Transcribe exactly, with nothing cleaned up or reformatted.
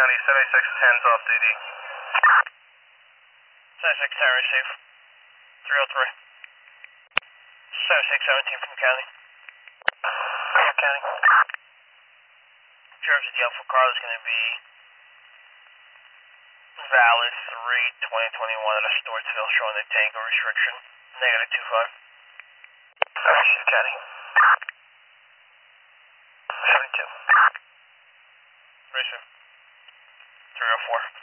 County, seventy-six ten's off duty. seventy-six ten, receive. three oh three. seventy-six seventeen from County. From County. Jersey, the Alpha Carl is going to be valid three twenty twenty-one at a Stortsville showing the Tango restriction. Negative two five. Receive County. seventy-two. Receive. three oh four.